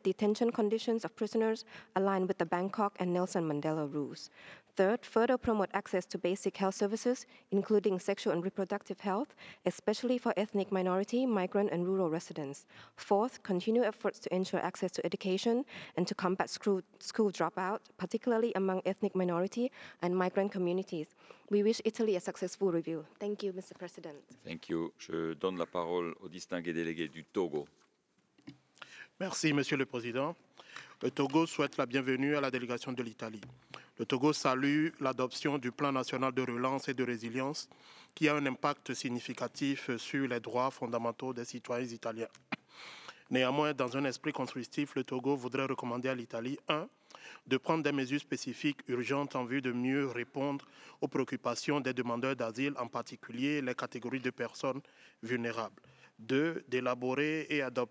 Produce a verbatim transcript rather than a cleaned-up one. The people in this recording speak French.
detention conditions of prisoners align with the Bangkok and Nelson Mandela rules. Third, further promote access to basic health services, including sexual and reproductive health, especially for ethnic minority, migrant, and rural residents. Fourth, continue efforts to ensure access to education and to combat school, school dropout, particularly among ethnic minority and migrant communities. We wish Italy a successful review. Thank you, Mister President. Thank you. Je donne la parole au distingué délégué du Togo. Merci, Monsieur le Président. Le Togo souhaite la bienvenue à la délégation de l'Italie. Le Togo salue l'adoption du plan national de relance et de résilience qui a un impact significatif sur les droits fondamentaux des citoyens italiens. Néanmoins, dans un esprit constructif, le Togo voudrait recommander à l'Italie, un, de prendre des mesures spécifiques urgentes en vue de mieux répondre aux préoccupations des demandeurs d'asile, en particulier les catégories de personnes vulnérables. Deux, d'élaborer et adopter